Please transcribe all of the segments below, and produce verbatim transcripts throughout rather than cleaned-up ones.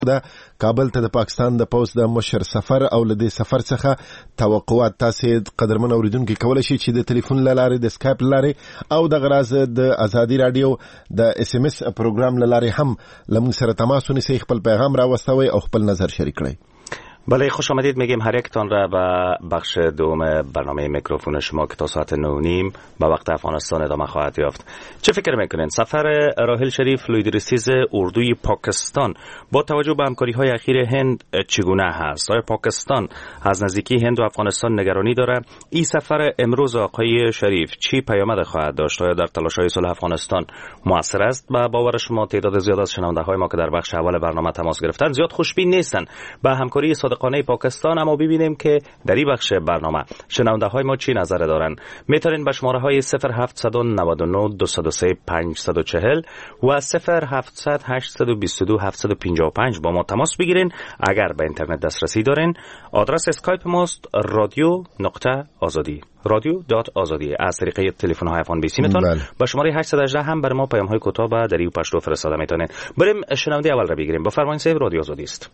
ده کابل ته د پاکستان د پوځ د مشر سفر او له دې سفر څخه توقعات تاسې قدرمن اوریدونکو کولای شي چې د ټلیفون لارې د سکایپ لارې او د غراز د ازادي رادیو د اس ام اس پروګرام لارې هم لمن سره تماس ونیسئ، خپل پیغام راوستوئ او خپل نظر شریک کړئ. بله، خوش آمدید میگیم هر یکتان را به بخش دوم برنامه میکروفون شما که تا ساعت نه و نیم به وقت افغانستان ادامه خواهد یافت. چه فکر میکنین سفر راحل شریف لویدرسیز اردوی پاکستان با توجه به همکاری های اخیر هند چگونه هست؟ آیا پاکستان از نزدیکی هند و افغانستان نگرانی داره؟ این سفر امروز آقای شریف چی پیامد خواهد داشت؟ آیا در تلاش های صلح افغانستان موثر است؟ به باور شما تعداد زیاد از شنونده های ما که در بخش اول برنامه تماس گرفتن زیاد خوشبین نیستن به همکاری صادقانه پاکستان، اما ببینیم که در این بخش برنامه شنونده های ما چی نظر دارن. میتونین به شماره های صفر هفت نه نه دو صفر سه پنج چهار صفر و صفر هفت هشت دو دو هفت پنج پنج با ما تماس بگیرین. اگر به اینترنت دسترسی دارین، آدرس اسکایپ ماست رادیو نقطه آزادی رادیو دات آزادی. از طریق تلفن های افغان بیسی میتون با شماره هشت یک هشت هم برای ما پیام های کوتاه به دریو پشتو فرستاده میتونین. بریم شنونده اول را بگیریم. بفرمایید صاحب، رادیو آزادی است.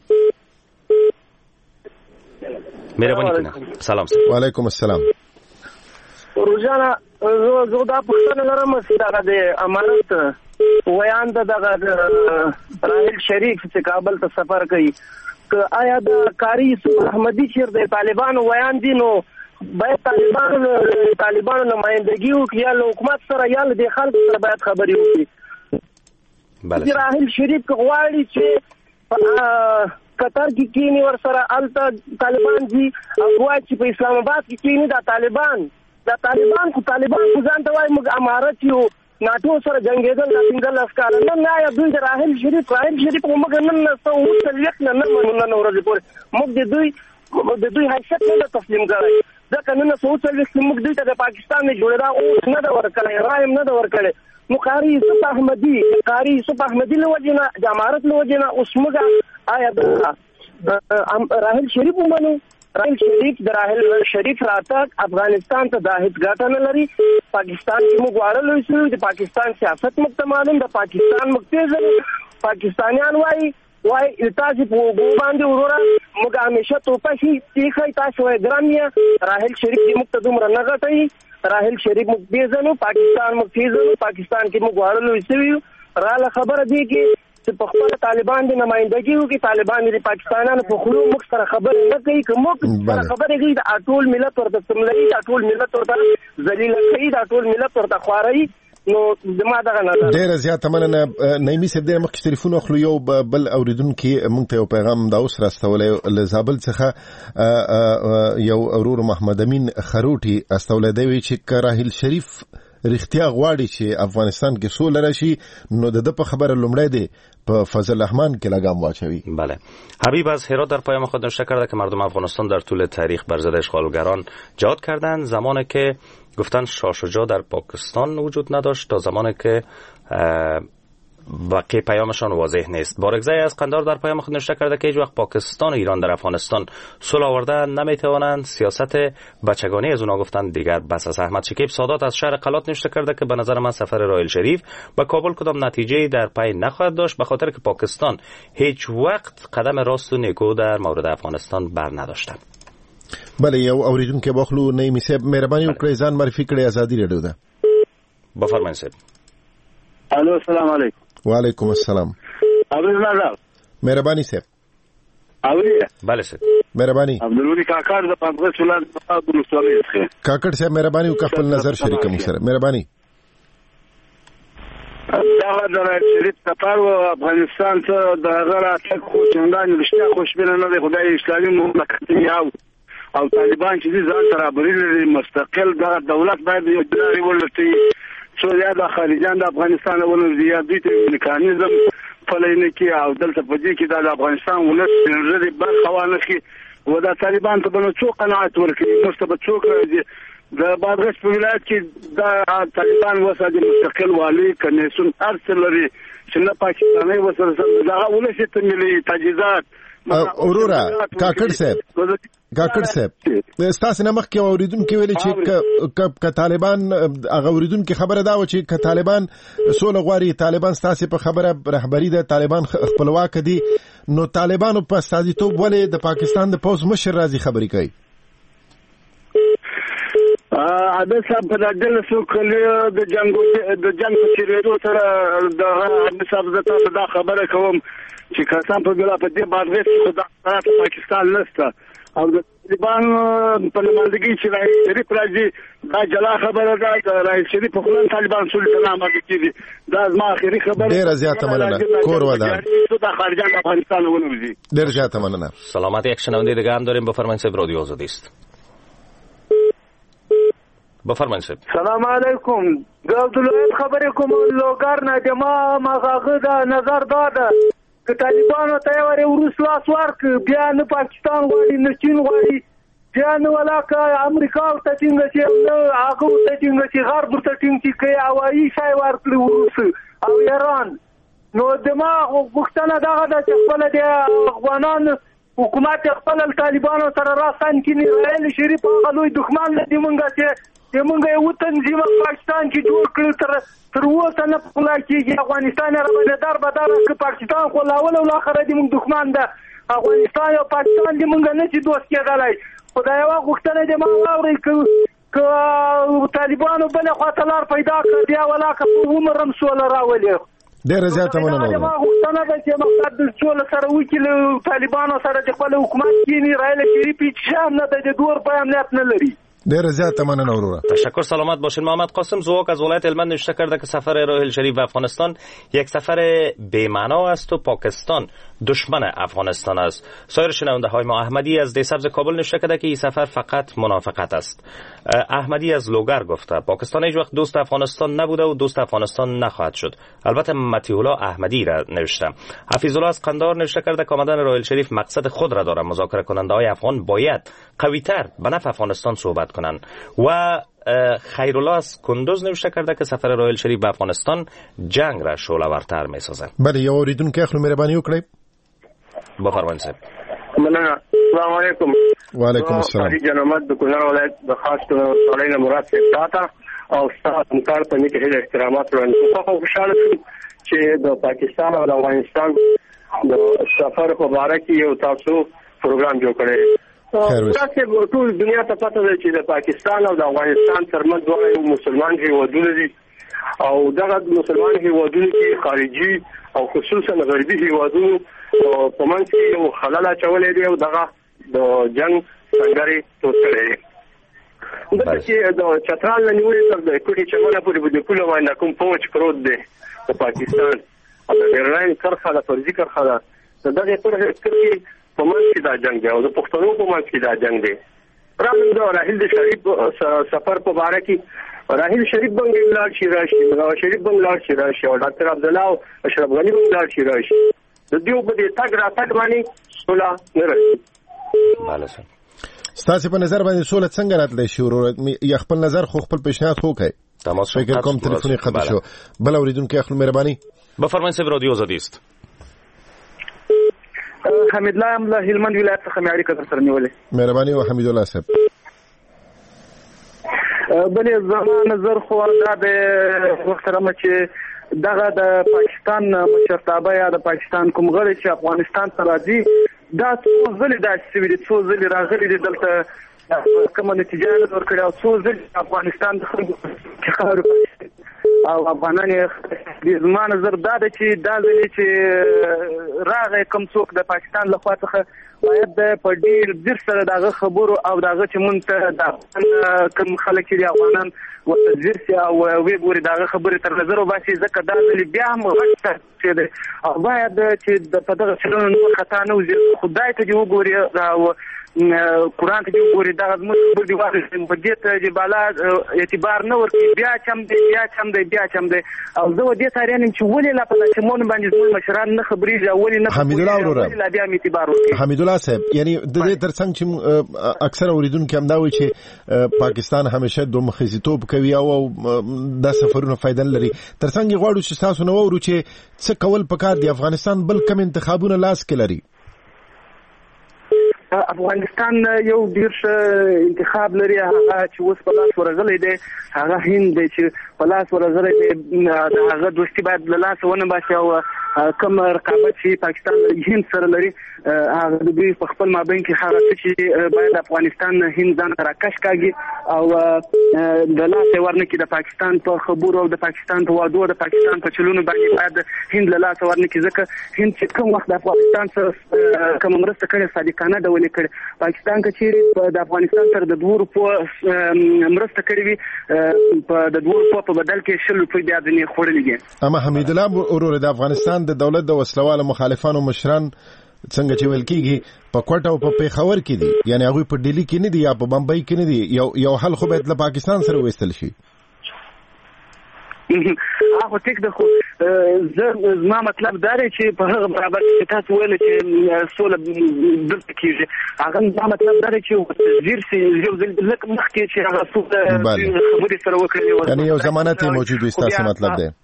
مهربانی کنه. سلام سلام. و علیکم السلام. روزانه زه زه دا پښتنه لرم چې دا د امانت ویان د راحل شریف چې کابل ته سفر کوي، که آیا د قاری احمدی چې د طالبانو ویان دي نو باید طالبانو طالبانو نمائندګي وکړي یا له حکومت سره یا له خلکو سره باید خبرې وکړي. بله، راحل شریف غواړي چې قطر کې کینی ور سره الته طالبان دي او وایي چې په اسلام آباد کې کینی دا طالبان دا طالبان خو طالبان خو ځان ته وایي موږ امارت یو ناټو سره جنگیدل دا څنګه لاسکار نه نه یا دوی د راحل شریف راحل شریف موږ نن نه څو وڅلويخ نه نه نن ورځې پورې موږ د دوی د دوی حیثیت نه تسلیم کړی ځکه نن څو وڅلويخ موږ دوی ته د پاکستان نه جوړه او نه دا ورکړی رایم نه دا ورکړی نو قاری یوسف احمدی قاری یوسف احمدی له وجنه د امارت له وجنه اوس موږ آیا راحل شریف ومنو؟ راحل شریف د راحل شریف راتګ افغانستان ته د هیڅ ګټه نه لري. پاکستان کې موږ واړل شو، د پاکستان سیاست موږ ته معلوم، د پاکستان موږ پیژنو. پاکستانیان وایي وایي تاسو په وګو باندې وروره موږ همیشه توپشي تیخی تاسو وایي ګرام یې راحل شریف دې موږ ته دومره نه غټوي. راحل شریف موږ پیژنو، پاکستان موږ پیژنو، پاکستان کې موږ واړل شو. راله خبره دی کې چې په خپل طالبان د نمائندګي وکړي، طالبان د پاکستانانو په خلو موږ سره خبرې نه کوي، که موږ سره خبرې کوي د ټول ملت ورته سملوي، د ټول ملت ورته ذلیل کوي، د ټول ملت ورته خواري. نو زما دغه نظر ډېر زیات مننه. نایمي صاحب ډېر مخکې ټلیفون اخلو. یو بل اوریدونکي موږ ته یو پیغام دا اوس راستولی له زابل څخه یو ورور محمد امین خروټي استولی دی چې راحل شریف رښتیا غواړي چې افغانستان کې سوله راشي نو د په خبره لومړی دی په فضل الرحمن کې لگام واچوي. بله، حبیب از هرات در پیام خود نوشته کرده که مردم افغانستان در طول تاریخ بر ضد اشغالگران جهاد کردند، زمانی که گفتن شاه شجاع در پاکستان وجود نداشت تا زمانی که باقی پیامشان واضح نیست. بارگزای از قندار در پیام خود نوشته کرده که هیچ وقت پاکستان و ایران در افغانستان صلح آورده نمیتوانند، سیاست بچگانه از اونها گفتن دیگر بس است. احمد شکیب سادات از شهر قلات نوشته کرده که به نظر من سفر راحل شریف به کابل کدام نتیجه در پی نخواهد داشت، به خاطر که پاکستان هیچ وقت قدم راست و نیکو در مورد افغانستان بر نداشته. بله، یو اوریدونکو بخلو نایمي صاحب مهرباني وکړئ ځان معرفي کړئ. ازادي رادیو ده. بفرمایئ صاحب. الو السلام علیکم. وعلیکم السلام. ابو نظر مهرباني صاحب. اوی بله صاحب مهرباني. عبدالولي کاکړ د پنځه چولان په بلوستوالي ښه کاکړ صاحب مهرباني وکړه خپل نظر شریک کوم سره. مهرباني. دا د شریف سفر و افغانستان ته د غره خو څنګه نشته خوشبینه نه دی. خدای اسلامي مملکت یو او طالبان چې ځان سره برابر مستقل د دولت باید یو ځای ولرتي څو یا د خارجان د افغانستان ولر زیاتې میکانیزم فلینه کې او دلته په دې کې د افغانستان ولر سره بل خوانه کې و د طالبان ته بنو څو قناعت ورکړي مستبد څوک د بادغیس په ولایت کې د طالبان وسه د مستقل والی کنيسون ارسل لري چې نه پاکستاني وسره دا ولسی ته ملي تجهیزات اورورا کاکړ صاحب کاکړ صاحب ستاسو نه مخکې اوریدونکو ویل چې ک طالبان هغه اوریدونکو خبره دا و چې ک طالبان سوله غواړي طالبان ستاسو په خبره رهبری د طالبان خپلواک دي نو طالبانو په استازیتوب ولې د پاکستان د پوز مشر راځي خبرې کوي عادت صاحب په دغه څو کلیو د جنگ د جنگ په چیرېدو سره د عادت صاحب زته دا خبره کوم چې کسان په ګلا په دې باندې خو د پاکستان لسته او د طالبان په نمائندګۍ چې رئیس شریف راځي دا جلا خبره ده رئیس شریف په خپل طالبان سلطنت امر کړي دا زما اخري خبره ډیره زیاته مننه کور ودا د خارجان افغانستان ونوزي ډیره زیاته مننه سلامتی یک شنونده دیگه هم داریم بفرمایید صاحب رادیو آزادی است بفرمایید صاحب سلام علیکم د عبدالله خبرې کوم لوګر نه د ما مغاغه دا نظر داده که طالبانو ته ورې ورس لاس ورک بیا نه پاکستان غواړي نه چین غواړي بیا نه ولاکه امریکا ته څنګه چې هغه ته څنګه چې غرب ته څنګه چې کوي هوایي شای ورکړي ورس او ایران نو د ما غوښتنه دغه ده چې خپل د افغانان حکومت خپل طالبانو سره راستان کړي رئیس شریف هغه لوی دښمن دی مونږه چې چې مونږ یو تنظیم پاکستان کې جوړ کړ تر تر اوسه نه پخلا کېږي افغانستان راوړل در به در چې پاکستان خو لاول او اخر دې مونږ دښمن ده افغانستان او پاکستان دې مونږ نه چې دوست کېدلای خدای وا غوښتنه دې ما واوري ک طالبانو بل خاطر لار پیدا کړ بیا ولاکه په عمرم سول راولي ډېر زیاته مننه ما غوښتنه ده چې مقصد د ټول سره وکیل طالبانو سره د خپل حکومت کې نه رائل شریف هیڅ شام نه د دور په امنیت نه لري دیر زیاد مننه اورورا. تشکر سلامت باشین. محمد قاسم زواک از ولایت هلمند نوشته کرده که سفر راحل شریف به افغانستان یک سفر بی‌معنا است و پاکستان دشمن افغانستان است. سایر شنونده های ما احمدی از دیسبز کابل نوشته کرده که این سفر فقط منافقت است. احمدی از لوگر گفته پاکستان هیچ وقت دوست افغانستان نبوده و دوست افغانستان نخواهد شد. البته متیح الله احمدی را نوشته. حفیظ الله از قندهار نوشته کرده که آمدن راحل شریف مقصد خود را دارد. مذاکره کننده های افغان باید قوی‌تر به نفع افغانستان صحبت کنند. و خیرالله از کندوز نوشته کرده که سفر راحل شریف به افغانستان جنگ را شعله‌ورتر می‌سازد. بله یو اوریدونکو خپل مهرباني وکړئ. بفرمایئ صاحب. مننه. السلام علیکم. وعلیکم السلام. جناب د کونړ ولایت د خاص سړی مراد صاحب او ستاسو مکار په نیکه هیله احترامات وړاندې کوم. خوشاله شوم چې د پاکستان او د افغانستان د سفر په اړه کې یو تاسو پروګرام جوړ کړی. تاسو ټول دنیا ته پته ده چې د پاکستان او د افغانستان ترمنځ دوه مسلمان هیوادونه دي او دغه مسلمان هیوادونو کې خارجي او خصوصا غربي هیوادونو په منځ کې یو خلل اچولې دی او دغه د جنگ څنګه توسره دغه چې د چترال نیولې تر د کوټي چمنه پورې د کله باندې کوم پوج پروت دی د پاکستان او د ایران کرخه د فرضي کرخه ده دغه پر کې په منځ کې دا جنگ دی او د پښتنو په منځ کې دا جنگ دی. راځم د راحل شریف سفر په اړه کې راحل شریف باندې لاړ شي راشي نو شریف باندې لاړ شي راشي او ډاکټر عبد الله او اشرف غنی باندې لاړ شي راشي د دیو په دې تاګ را تاګ باندې سولا نه راځي. بله سر ستاسو په نظر باندې سوله څنګه راتلی شي ورور یا خپل نظر خو خپل پیشنهاد خو کوي تماس فکر کوم تلیفوني قطع شو. بل اوریدونکو خپل مهرباني بفرمایئ صاحب رادیو آزادی است. حمید الله ام له هلمند ولایت څخه مې اړیکه در سره نیولې. مهرباني او حمید الله صاحب. بلې زما نظر خو دا د محترمه چې دغه د پاکستان مشرتابه یا د پاکستان کوم غړي چې افغانستان ته راځي دا څو ځلې داسې شوي دي څو ځلې راغلي دي دلته کومه نتیجه نه ورکړې او څو ځلې افغانستان د خلکو خاورې او افغانان یې زما نظر دا ده چې دا ځلې چې راغی کوم څوک د پاکستان له خوا څخه باید په ډېر ځیر سره دغه خبرو او دغه چې مونږ ته د کوم خلک چې دي افغانان ورته ځیر شي او ویې ګوري دغه خبرې تر نظر وباسي ځکه دا ځلې بیا هم غږ چې دی او باید چې په دغه څېړنو نور خطا نه وځي خدای ته دې وګوري او قرآن ته دې وګوري دغه زموږ خبر دې واخلي په دې ته چې بالا اعتبار نه ورکوي بیا چم دی بیا چم دی بیا چم دی او زه دې تاریخ چې ولې لا په چمون باندې زموږ مشران نه خبرېږي او ولې نه حمید الله وروره لا بیا اعتبار ورکوي. حمید الله صاحب یعنی د دې ترڅنګ چې اکثر اوریدونکو هم دا وایي چې پاکستان همیشه دوه مخزیتوب کوي او د سفرونو فائدہ لري ترڅنګ غواړو چې تاسو نو ورو چې څه کول پکار دی افغانستان بل کم انتخابونه لاس کې لري. افغانستان یو ډیر ښه انتخاب لري، هغه چې اوس په لاس ورغلی دی هغه هند دی چې په لاس ورغلی دی، د هغه دوستي باید له لاسه ونه باسي او کوم رقابت چې پاکستان هند سره لري هغه د دوی په خپل مابین کې هغه څه چې باید افغانستان هند ځان راکش کاږي او د لاسه ورنکړي د پاکستان په خبرو او د پاکستان په وعدو د پاکستان په چلونو باندې باید هند له لاسه ورنکړي، ځکه هند چې کوم وخت د افغانستان سره کوم مرسته کړې صادقانه ډول کړي، پاکستان که چیرې د افغانستان سره د دوه روپو مرسته کړې وي په د دوه روپو په بدل کې شل روپۍ بیا ځینې خوړلې دي. اما حمید الله ورور د افغانستان د دولت د وسلوالو مخالفانو مشران څنګه چې ویل کیږي په کوټه او په پیښور کې دي، یعنی هغه په ډیلی کې نه دي یا په بمبئی کې نه دي، یو یو حل خو باید له پاکستان سره وېستل شي. هغه ټیک ده، خو زما مطلب دا دی چې په هغه برابر چې تاسو ویل چې سوله دلته کېږي، هغه زما مطلب دا دی چې وزیر سي یو ځل لکه مخکې چې هغه څوک خبرې سره وکړي، یعنی یو ضمانت موجود وي. ستاسو مطلب دی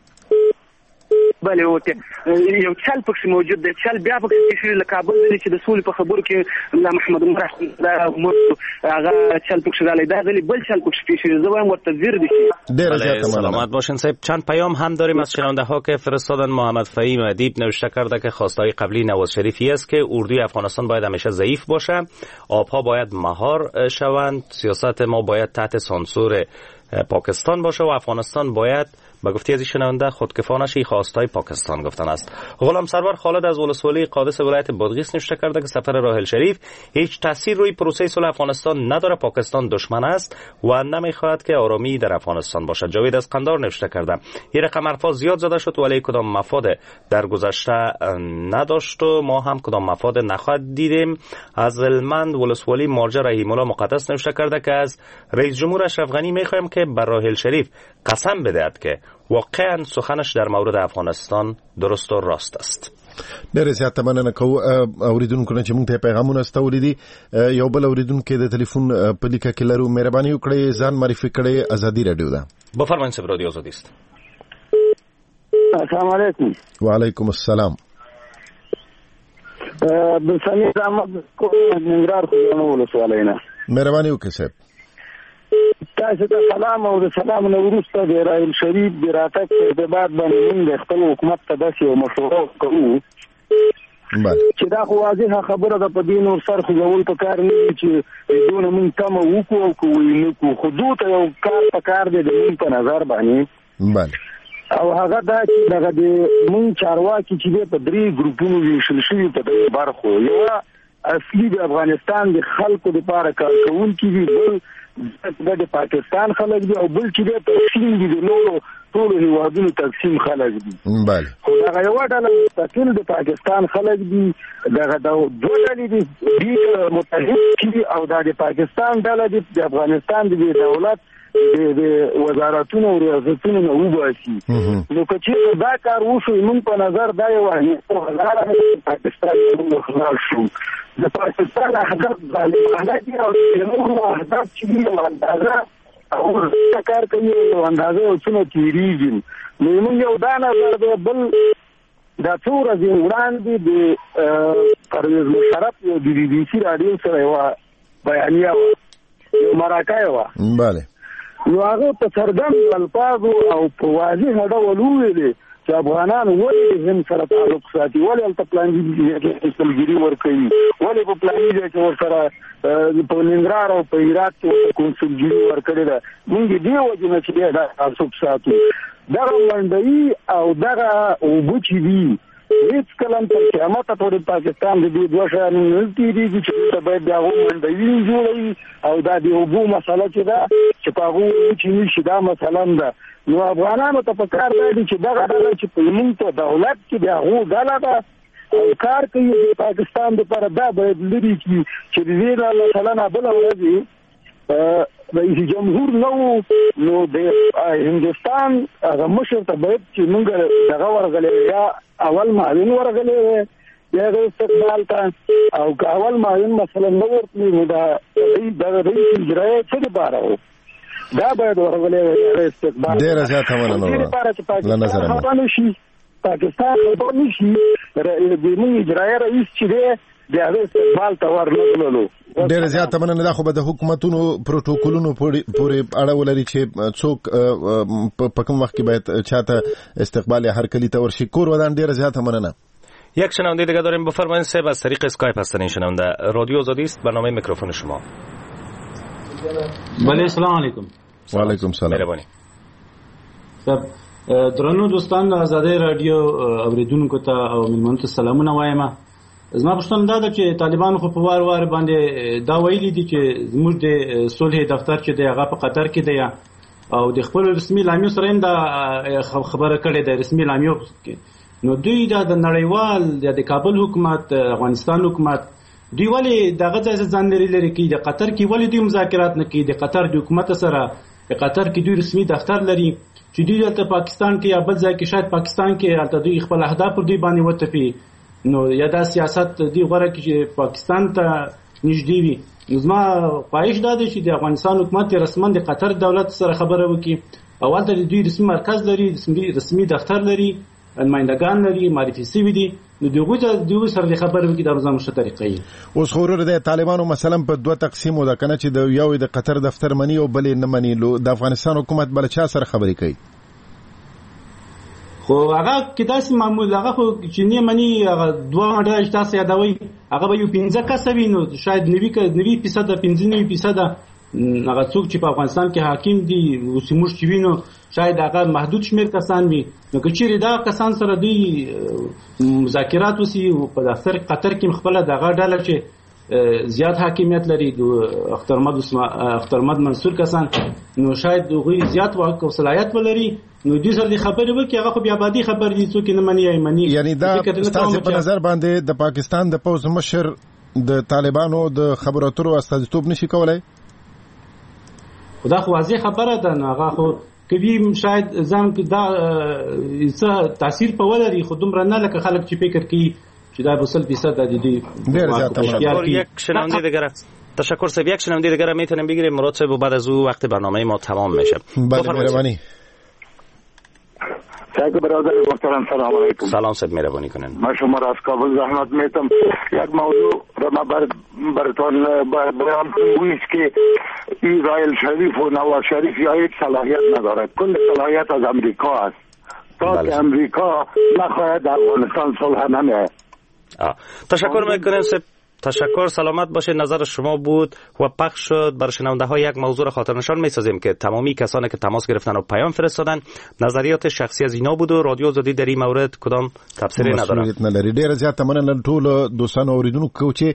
بله اوکې یو چل پکې موجود دی، چل بیا پکې شي له کابل دی چې د سولې په خبرو کې الله محمد عمر هغه چل پکې رالی، دا ځلې بل چل پکې شي، زه وایم ورته زیر دي. ډېره زیاته مننه. سلامت باشین صاحب. چند پیام هم داریم از شنونده ها که فرستادن. محمد فهیم ادیب نوشته کرده که خواستای قبلی نواز شریفی است که اردوی افغانستان باید همیشه ضعیف باشه، آبها باید مهار شوند، سیاست ما باید تحت سانسور پاکستان باشه و افغانستان باید با گفته از شنونده خودکفا نشه. خواستای پاکستان گفتن است. غلام سرور خالد از ولسوالی قادس ولایت بادغیس نوشته کرده که سفر راحل شریف هیچ تاثیر روی پروسه صلح افغانستان نداره، پاکستان دشمن است و نمیخواهد که آرامی در افغانستان باشد. جاوید از قندار نوشته کرده یه رقم حرفا زیاد زده شد ولی کدام مفاد در گذشته نداشت و ما هم کدام مفاد نخواهد دیدیم. از هلمند ولسوالی مارجا رحیم الله مقدس نوشته کرده که از رئیس جمهور اشرف غنی میخوایم که بر راحل شریف قسم بدهد که واقعا سخنش در مورد افغانستان درست و راست است. ډېر زیات مننه کوو اوریدونکو نه چې موږ ته پیغامونه استولې دي. یو بل اوریدونکو د ټلیفون په لیکه کې لرو، مهرباني وکړئ ځان معرفي کړئ. ازادي رادیو ده. بفرمایئ صاحب، رادیو آزادی است. السلام علیکم. وعلیکم السلام. بسنی احمد کو ننګرهار خو ولسوالۍ نه. مهرباني وکړئ صاحب. تاسو ته سلام او د سلام نو وروسته د راحل شریف د راتګ په بعد باندې موږ خپل حکومت ته داسې یو مشوره کوو چې دا خو واضحه خبره ده، په دې نور سر خو ځول په کار نه دي چې دونه موږ تمه وکړو او کوو نه کوو، خو دوی ته یو کار په کار دی د موږ په نظر باندې، او هغه دا چې دغه د موږ چارواکي چې دی په درې ګروپونو ویشل شوي په درې برخو، یوه اصلي د افغانستان د خلکو دپاره کار کوونکي دي، بل د پاکستان خلک دي، او بل چې د تقسیم دي د نورو ټولو هیوادونو تقسیم خلک دي. خو دغه یوه ډله مستقل د پاکستان خلک دي، دغه دوه ډلې دي دوی متحد کړي او دا د پاکستان ډله دي د افغانستان د دولت د وزارتونو او ریاستونو نه وباسي. نو که چېرته دا کار وشو موږ په نظر دا یو پاکستان موږ خلاص شو. د پاکستان اهداف ظالمانه دي او د نورو اهداف چې دي یو اندازه او څه کار کوي یو اندازه یو څونه تېرېږي. نو موږ یو دا نظر دی. بل دا څو ورځې وړاندې د پرویز مشرف یو د بي بي سي راډیو سره یوه بیانیه وه، یو مرکه وه، نو هغه په څرګندو الفاظو او په واضحه ډول وویلې چې افغانان ولې هند سره تعلق ساتي، ولې هلته پلاني سلګري ورکوي، ولې په پلاني ځای کې ورسره په ننګرهار او په هرات کې ورته کونسلګري ورکړې ده. موږ دې وجې نه چې دی دا تعصب ساتو. دغه منډوي او دغه اوبه چې دي هیڅ کله هم تر قیامته پورې پاکستان د دې دوه شیانو نه تېرېږي چې دلته باید د هغو منډوي جوړوي او دا د اوبو مسله چې ده چې په هغو چې نشي دا مسله هم ده. نو افغانانو ته په کار دا دي چې دغه ډله چې په زموږ په دولت کې د هغو ډله ده او کار کوي د پاکستان دپاره، دا باید لرې کړي چې د دې نه مثلا بله ورځ رئیس جمهور نه و نو د هندوستان هغه مشر ته باید چې موږ دغه ورغلی یا اول معاون ورغلی وی یا هغه استقبال ته، او که اول معاون مثلا نه ورتلي نو د رئیس اجرایه څه دپاره و دا باید ورغلی وی هغه استقبال. ډېره زیاته مننه له نظره مو. پاکستان خبر نشي د اجرایي رئیس چې دی د هغه استقبال ته ورنغللو. ډېر زیات مننه. دا خو به د حکومتونو پروتوکولونو پورې اړه ولري چې څوک په کوم وخت کې باید چاته استقبال یا هرکلی ته ورشي. کور ودان ډېر زیات مننه. یک شنونده دیگه داریم. بفرمایید صاحب، از طریق اسکایپ هستن این شنونده. رادیو آزادی است، برنامه میکروفون شما. بله، سلام علیکم. و علیکم سلام. مهربانی. صاحب درنو دوستان د آزادۍ رادیو اوریدونکو ته او ملمنو ته سلامونه وایم. زما پوښتنه دا ده چې طالبان خو په وار وار باندې دا ویلي دي چې زموږ د صلح دفتر چې دی هغه په قطر کې دی او د خپل رسمي اعلامیو سره هم دا خبره کړې ده رسمي اعلامیو کې. نو دوی دا د نړیوال د کابل حکومت افغانستان حکومت دوی ولې دغه ځای ځان لري لري کې د قطر کې ولې دوی مذاکرات نه کوي؟ د قطر د حکومت سره د قطر کې دوی رسمي دفتر لري چې دوی دلته پاکستان کې یا بل ځای کې شاید پاکستان کې هلته دوی خپل اهداف پر دوی باندې وتپي. نو یا دا سیاست دی غوړه کې چې پاکستان ته نږدې وي. نو زما خواهش دا دی چې د افغانستان حکومت رسمن د قطر دولت سره خبره وکړي او هلته دوی رسمي مرکز لري، رسمي دفتر لري، نمائندگان لري، معرفي شوي دي. نو دغه د دوی سره د خبرې وکړي د روزه مشه طریقې. اوس خو ورته د طالبانو مثلا په دوه تقسیم ودا کنه چې د یو د قطر دفتر منی او بل نه منی. لو د افغانستان حکومت بل چا سره خبرې کوي؟ خو هغه کې داسې معمول هغه خو چې نه مني هغه دوه ډول تاسو یادوي هغه به یو پنځه کسوي. نو شاید نوي نوي فیصد پنځه نوي فیصد هغه څوک چې په افغانستان کې حاکم دي او سیموش چې وینو شاید هغه محدود شمیر کسان وي. نو که چیرې دا کسان سره دوی مذاکرات وسی په دفتر قطر کې خپل دغه ډله چې زیات حاکمیت لري د اخترمد اخترمد منصور کسان نو شاید دوی زیات واک او صلاحیت ولري. نو دې سره د خبرې وکي هغه خو بیا بادي خبر دي څوک نه مني ایمني. یعنی دا تاسو په نظر باندې د پاکستان د پوز مشر د طالبانو د خبرو اترو استازیتوب نشي کولای؟ خدا خو واضح خبره ده. نو هغه خو کبي شاید ځان کې دا څه تاثیر په ولري خو دومره نه لکه خلک چې فکر کوي چې دا بسل فیصد د دې ډېر زیات تشکر. یک شنونده دیگر تشکر صاحب. یک شنونده دیگر میتونیم بگیریم مراد صاحب و بعد از او وقت برنامه ما تمام میشه. بله مهربانی. صاحب برادر محترم سلام علیکم. سلام صاحب مهربانی کنن. من شما را از کابل زحمت میتم. یک موضوع را من بر براتون بیان کنم که اسرائیل شریف و نواز شریف یا هیچ صلاحیت ندارد. کل صلاحیت از امریکا است. تا که امریکا نخواهد افغانستان صلح نمیاد. تشکر میکنم صاحب. تشکر. سلامت باشه. نظر شما بود و پخش شد. برای شنونده ها یک موضوع را خاطر نشان میسازیم که تمامی کسانی که تماس گرفتن و پیام فرستادن نظریات شخصی از اینا بود و رادیو آزادی در این مورد کدام تفسیری نداره. مسئولیت نلري. ډیر زیات مننه ټول دوستانو اوریدونکو چې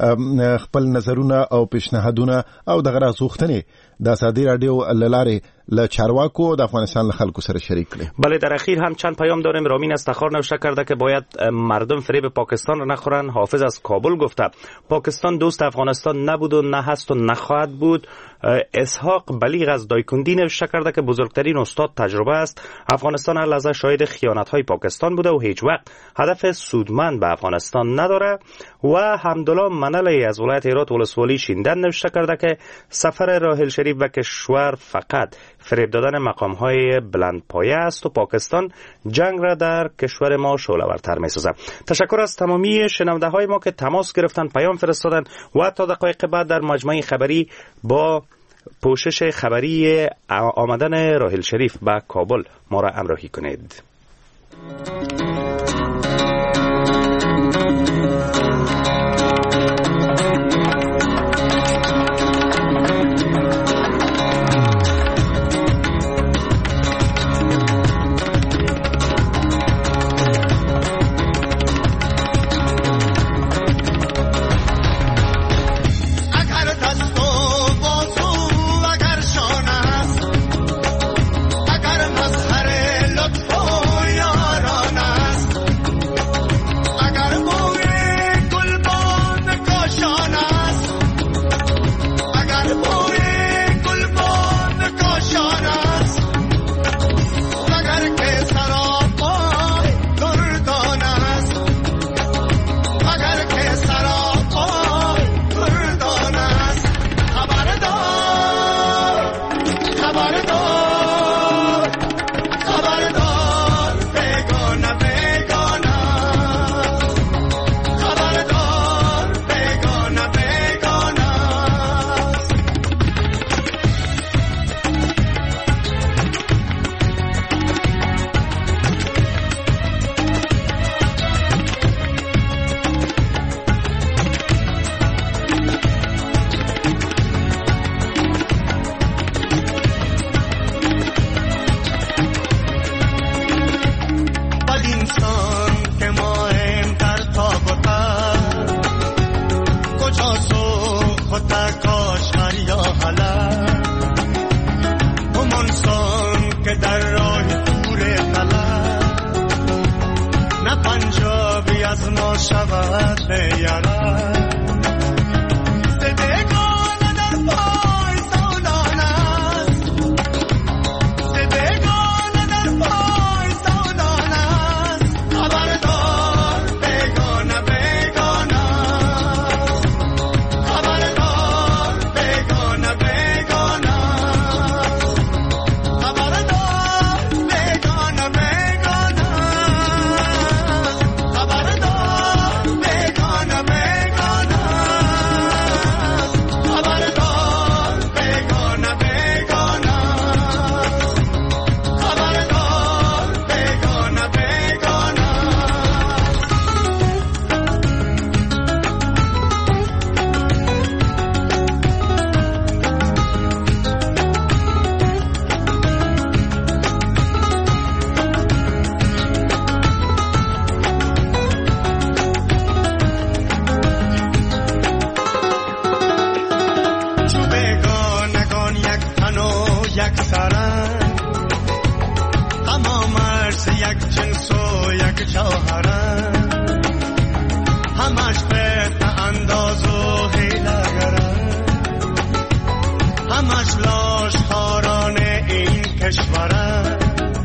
خپل نظرونه او پیشنهادونه او دغه راځوختنې د آزادی رادیو لاره ل چارواکو د افغانستان له خلکو سره شریک کړي. بله در اخیر هم چند پیام داریم. رامین از تخار نوشته کرده که باید مردم فریب پاکستان را نخورن. حافظ از کابل گفته پاکستان دوست افغانستان نبود و نه هست و نخواهد بود. اسحاق بلیغ از دایکندی نوشته کرده که بزرگترین استاد تجربه است. افغانستان هر لحظه شاهد خیانت‌های پاکستان بوده و هیچ وقت هدف سودمند به افغانستان نداره. و حمدالله منلی از ولایت هرات ولسوالی شیندن نوشته کرده که سفر راحل شریف و کشور فقط فریب دادن مقام‌های بلند پایه است و پاکستان جنگ را در کشور ما شعله‌ورتر می‌سازد. تشکر از تمامی شنونده‌های ما که تماس گرفتن، پیام فرستادن و تا دقایق بعد در مجمع خبری با پوشش خبری آمدن راحل شریف به کابل ما را همراهی کنید. اگر مظهر لطف و یارانه تیرانداز و حیله‌گرن، همش لاشخواران این کشورن.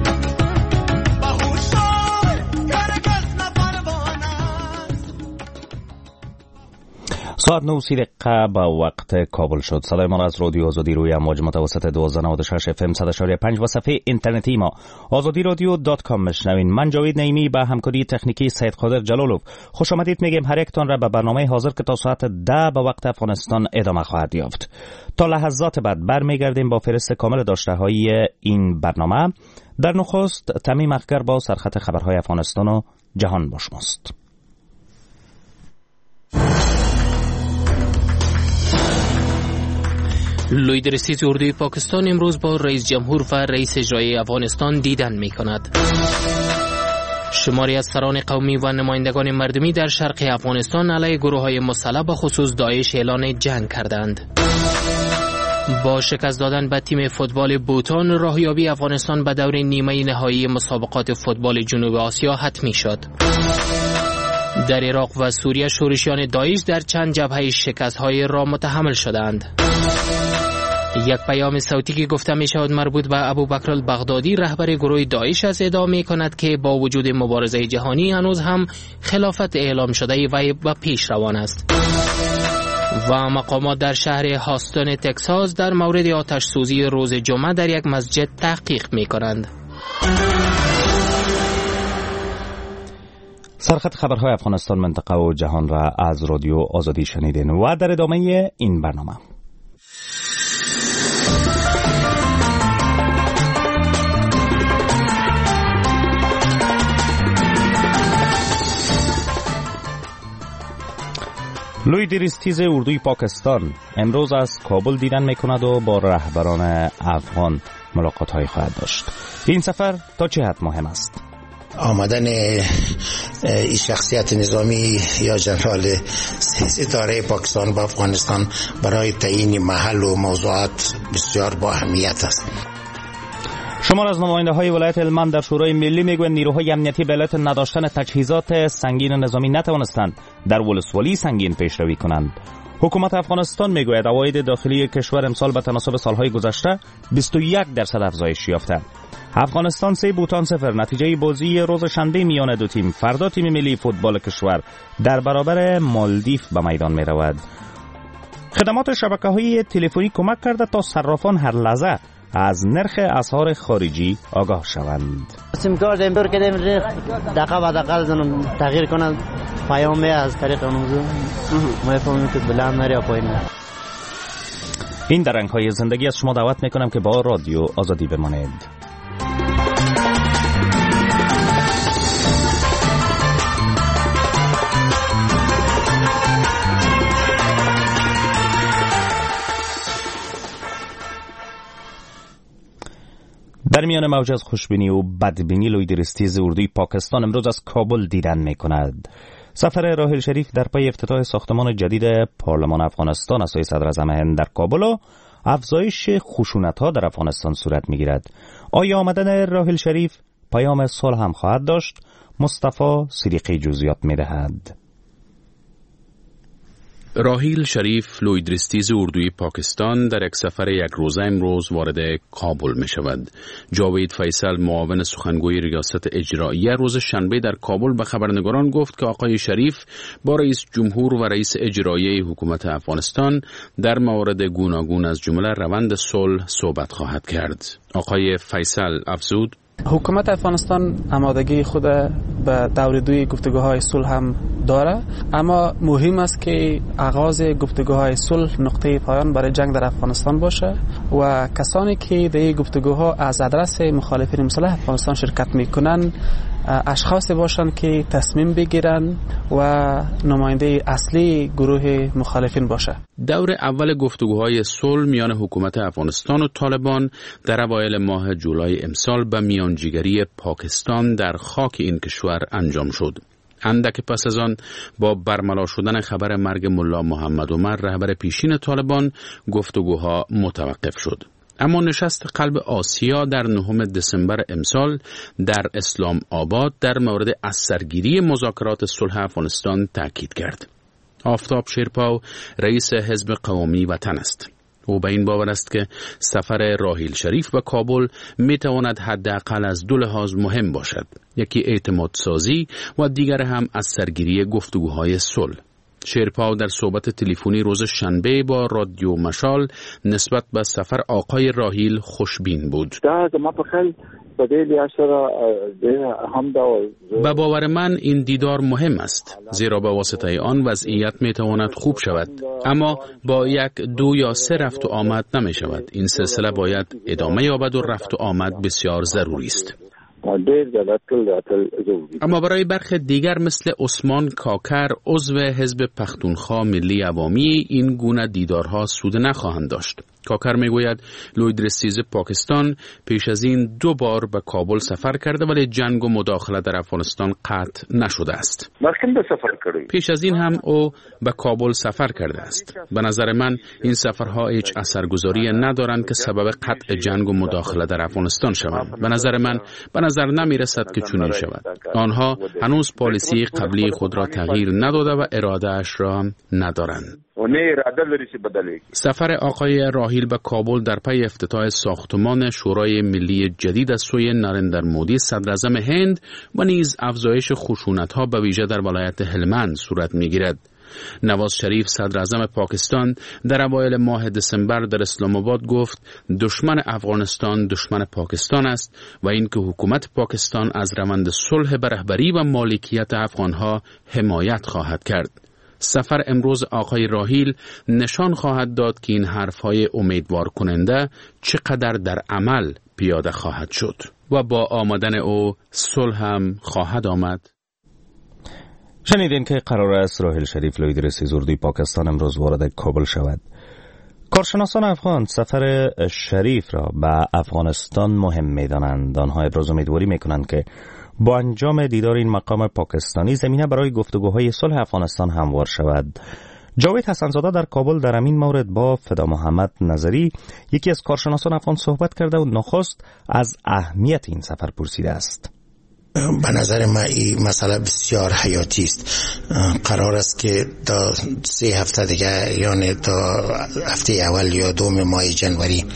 ساعت نه و سی دقیقه با وقت کابل شد. صدای ما از رادیو آزادی روی امواج متوسط دوازده نود و شش اف ام صد و شش و پنج و صفحه اینترنتی ما آزادی رادیو دات کام مشنوین. من جاوید نعیمی به همکاری تکنیکی سید قادر جلالوف خوش آمدید میگیم. هر یکتان را به برنامه حاضر که تا ساعت ده به وقت افغانستان ادامه خواهد یافت. تا لحظات بعد برمیگردیم با فهرست کامل داشته های این برنامه. در نخست تمیم اخگر با سرخط خبرهای افغانستان و جهان با شماست. لویدرسیز اردوی پاکستان امروز با رئیس جمهور و رئیس اجرایی افغانستان دیدن می کند. شماری از سران قومی و نمایندگان مردمی در شرق افغانستان علیه گروه های مسلح به خصوص داعش اعلان جنگ کردند. با شکست دادن به تیم فوتبال بوتان، راهیابی افغانستان به دور نیمه نهایی مسابقات فوتبال جنوب آسیا حتمی شد. در عراق و سوریه شورشیان داعش در چند جبهه شکست‌های را متحمل شدند. یک پیام صوتی که گفته می شود مربوط به ابوبکر البغدادی رهبر گروه داعش است ادعا می کند که با وجود مبارزه جهانی هنوز هم خلافت اعلام شده و به پیش روان است. و مقامات در شهر هاستون تگزاس در مورد آتش سوزی روز جمعه در یک مسجد تحقیق می کنند. سرخط خبرهای افغانستان، منطقه و جهان را از رادیو آزادی شنیدین و در ادامه این برنامه لویدرسیز اردوی پاکستان امروز از کابل دیدن میکند و با رهبران افغان ملاقات های خواهد داشت. این سفر تا چه حد مهم است؟ آمدن این شخصیت نظامی یا جنرال ستاره پاکستان با افغانستان برای تعیین محل و موضوعات بسیار با اهمیت است. شمار از نماینده های ولایت هلمند در شورای ملی میگویند نیروهای امنیتی به علت نداشتن تجهیزات سنگین نظامی نتوانستند در ولسوالی سنگین پیشروی کنند. حکومت افغانستان میگوید عواید داخلی کشور امسال به تناسب سالهای گذشته بیست و یک درصد افزایش یافته. افغانستان سه بوتان صفر نتیجه بازی روز شنبه میان دو تیم. فردا تیم ملی فوتبال کشور در برابر مالدیف به میدان می رود. خدمات شبکه‌های تلفنی کمک کرده تا صرافان هر لحظه از نرخ اسعار خارجی آگاه شوند. سیم کارت امبر کردیم دقیقه بعد دقیقه تغییر کنند پیام می از طریق موضوع ما فهمیم که بلند نری پایین. این در رنگ‌های زندگی از شما دعوت میکنم که با رادیو آزادی بمانید. در میان موج از خوشبینی و بدبینی لویدرسیز اردوی پاکستان امروز از کابل دیدن می کند. سفر راحیل شریف در پی افتتاح ساختمان جدید پارلمان افغانستان از سوی صدر اعظم هند در کابل و افزایش خشونت‌ها در افغانستان صورت می گیرد. آیا آمدن راحیل شریف پیام صلح هم خواهد داشت؟ مصطفی صدیقی جزئیات می دهد. راحیل شریف لویدرسیز اردوی پاکستان در یک سفر یک روزه امروز وارد کابل می شود. جاوید فیصل معاون سخنگوی ریاست اجرایی روز شنبه در کابل به خبرنگاران گفت که آقای شریف با رئیس جمهور و رئیس اجرایی حکومت افغانستان در موارد گوناگون از جمله روند صلح صحبت خواهد کرد. آقای فیصل افزود: حکومت افغانستان آمادگی خود به دور دوی گفتگوهای صلح هم داره، اما مهم است که آغاز گفتگوهای صلح نقطه پایان برای جنگ در افغانستان باشه و کسانی که در این گفتگوها از ادرس مخالفین مسلح افغانستان شرکت میکنن اشخاص باشن که تصمیم بگیرن و نماینده اصلی گروه مخالفین باشه. دور اول گفتگوهای صلح میان حکومت افغانستان و طالبان در اوایل ماه جولای امسال به میانجیگری پاکستان در خاک این کشور انجام شد. اندک پس از آن با برملا شدن خبر مرگ ملا محمد عمر رهبر پیشین طالبان گفتگوها متوقف شد. اما نشست قلب آسیا در نهم دسامبر امسال در اسلام آباد در مورد از سرگیری مذاکرات صلح افغانستان تاکید کرد. آفتاب شیرپاو رئیس حزب قومی وطن است. او به این باور است که سفر راحیل شریف به کابل می تواند حداقل از دو لحاظ مهم باشد. یکی اعتماد سازی و دیگر هم از سرگیری گفتگوهای صلح. شیرپاو در صحبت تلفنی روز شنبه با رادیو مشال نسبت به سفر آقای راحیل خوشبین بود. به باور من این دیدار مهم است، زیرا به واسطه آن وضعیت می تواند خوب شود، اما با یک دو یا سه رفت و آمد نمی شود. این سلسله باید ادامه یابد و رفت و آمد بسیار ضروری است. اما برای برخی دیگر مثل عثمان کاکر عضو حزب پختونخوا ملی عوامی این گونه دیدارها سود نخواهند داشت. کاکر میگوید لوید رستیز پاکستان پیش از این دو بار به کابل سفر کرده ولی جنگ و مداخله در افغانستان قطع نشده است. پیش از این هم او به کابل سفر کرده است. به نظر من این سفرها هیچ اثرگذاری ندارند که سبب قطع جنگ و مداخله در افغانستان شوند. به نظر من به نظر نمی رسد که چنین شود. آنها هنوز پالیسی قبلی خود را تغییر نداده و اراده اش را ندارند. سفر آقای راحیل به کابل در پی افتتاح ساختمان شورای ملی جدید از سوی نریندر مودی صدر اعظم هند و نیز افزایش خشونت‌ها به ویژه در ولایت هلمند صورت می‌گیرد. نواز شریف صدر اعظم پاکستان در اوایل ماه دسامبر در اسلام آباد گفت دشمن افغانستان دشمن پاکستان است و اینکه حکومت پاکستان از روند صلح به رهبری و مالکیت افغانها حمایت خواهد کرد. سفر امروز آقای راحیل نشان خواهد داد که این حرفهای امیدوار کننده چقدر در عمل پیاده خواهد شد و با آمدن او صلح هم خواهد آمد. شنیدین که قرار است راحیل شریف لوید رستیز اردوی پاکستان امروز وارد کابل شود. کارشناسان افغان سفر شریف را به افغانستان مهم می‌دانند. آنها ابراز امیدواری می‌کنند که با انجام دیدار این مقام پاکستانی زمینه برای گفتگوهای صلح افغانستان هموار شود. جاوید حسنزاده در کابل در همین مورد با فدا محمد نظری یکی از کارشناسان افغان صحبت کرده و نخست از اهمیت این سفر پرسیده است. به نظر من این مسئله بسیار حیاتی است. قرار است که تا سه هفته دیگه یعنی تا هفته اول یا دوم ماه جنوری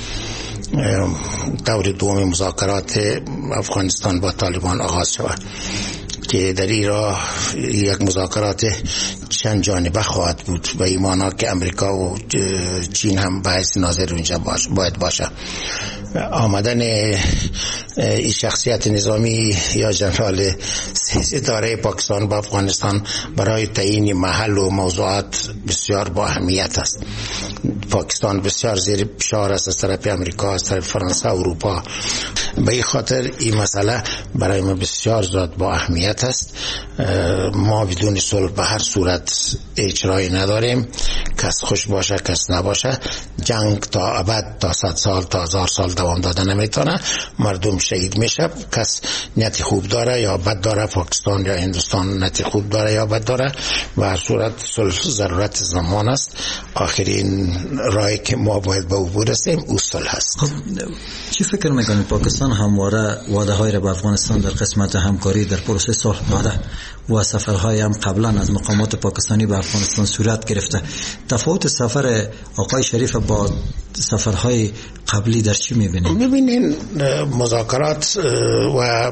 دور دوم مذاکرات افغانستان با طالبان آغاز شود که در این راه یک مذاکرات چند جانبه خواهد بود و این معنی که امریکا و چین هم به حیث ناظر اونجا باش باید باشه. آمدن این شخصیت نظامی یا جنرال ستاره پاکستان با افغانستان برای تعیین محل و موضوعات بسیار با اهمیت است. پاکستان بسیار زیر فشار است از طرف امریکا، از طرف فرانسه، اروپا. به این خاطر این مسئله برای ما بسیار زیاد با اهمیت است. ما بدون صلح به هر صورت اجرایی نداریم، کس خوش باشه کس نباشه. جنگ تا ابد تا صد سال تا هزار سال دوام داده نمیتونه. مردم شهید میشه. کس نیت خوب داره یا بد داره، پاکستان یا هندوستان نیت خوب داره یا بد داره، و هر صورت صلح ضرورت زمان است. آخرین راهی که ما باید به او برسیم او صلح است. خب چی فکر میکنید پاکستان همواره وعده های را به افغانستان در قسمت همکاری در پروسه صلح داده و سفرهای هم قبلا از مقامات پاکستانی به افغانستان صورت گرفته. تفاوت سفر آقای شریف با سفرهای قبلی در چی میبینید؟ میبینین مذاکرات و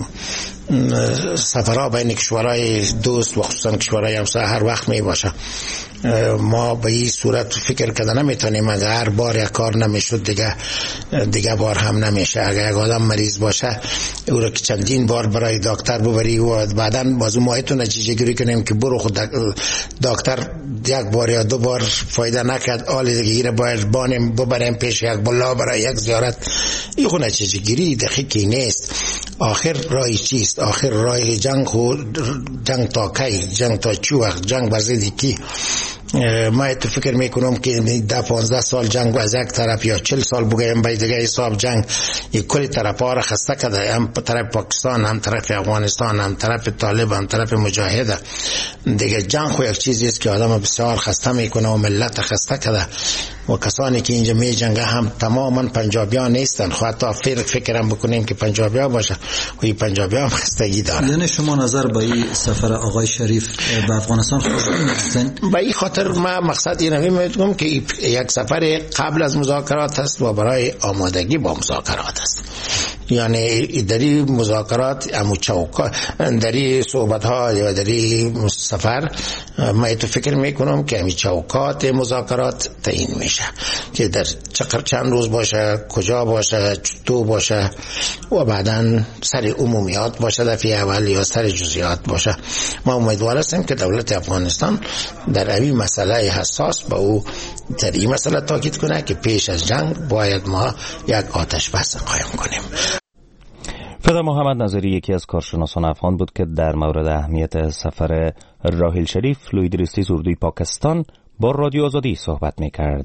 سفرها بین کشورهای دوست و خصوصا کشورهای همسایه هر وقت می باشه. ما به این صورت فکر کرده نمیتونیم اگر هر بار یک کار نمیشد دیگه دیگه بار هم نمیشه. اگر یک آدم مریض باشه او را که چندین بار برای دکتر ببری و بعدا بازو ماهیتو نتیجه گیری کنیم که برو خود دکتر یک بار یا دو بار فایده نکرد، آلی دیگه ایره باید بانیم ببریم پیش یک بلا برای یک زیارت. این خود نتیجه گیری دقیقی نیست. آخر راهی چیست؟ آخر راه جنگ خود جنگ تا کی؟ جنگ تا چی وقت؟ جنگ بر ضد کی؟ ما تو فکر میکنم که ده پانزده سال جنگ از یک طرف یا چل سال بگیم به دیگه حساب جنگ یک کلی طرف ها را خسته کرده، هم طرف پاکستان هم طرف افغانستان هم طرف طالب هم طرف مجاهده. دیگه جنگ خو یک چیزی است که آدم بسیار خسته میکنه و ملت خسته کرده. و کسانی که اینجا می جنگه هم تماما پنجابیان نیستن. خواهد تا فرق فکرم بکنیم که پنجابیان باشه و این پنجابیان خستگی دارن. یعنی شما نظر به این سفر آقای شریف به افغانستان خوشبین هستین؟ به این خاطر ما مقصد این رو میگم که یک سفر قبل از مذاکرات است و برای آمادگی با مذاکرات است. یعنی دری مذاکرات امو چوکا دری صحبت ها یا دری سفر ما تو فکر میکنم که امی چوکات مذاکرات تعیین میشه که در چقدر چند روز باشه، کجا باشه، تو باشه و بعداً سر عمومیات باشه دفعه اول یا سر جزئیات باشه. ما امیدوار هستیم که دولت افغانستان در این مسئله حساس با او در این مسئله تاکید کنه که پیش از جنگ باید ما یک آتش بس قایم کنیم. فدا محمد نظری یکی از کارشناسان افغان بود که در مورد اهمیت سفر راحیل شریف لوی درستیز اردوی پاکستان با رادیو آزادی صحبت می‌کرد.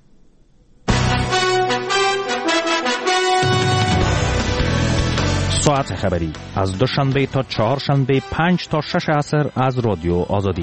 ساعت خبری از دوشنبه تا چهارشنبه پنج تا شش عصر از رادیو آزادی.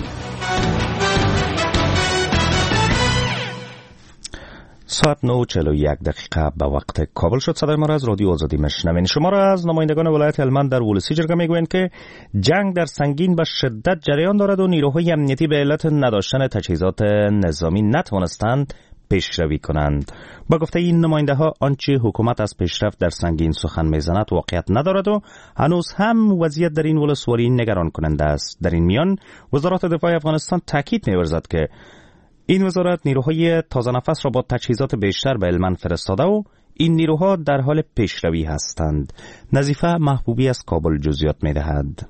ساعت نه و چهل و یک دقیقه به وقت کابل شد. صدای ما را از رادیو آزادی میشنوین. شما را از نمایندگان ولایت هلمند در ولسی جرگه میگویند که جنگ در سنگین به شدت جریان دارد و نیروهای امنیتی به علت نداشتن تجهیزات نظامی نتوانستند پیشروی کنند. با گفته این نماینده ها آنچه حکومت از پیشرفت در سنگین سخن میزند واقعیت ندارد و هنوز هم وضعیت در این ولسوالی نگران کننده است. در این میان وزارت دفاع افغانستان تاکید می‌ورزد که این وزارت نیروهای تازه نفس را با تجهیزات بیشتر به هلمند فرستاده و این نیروها در حال پیشروی هستند. نظیفه محبوبی از کابل جزئیات می‌دهد.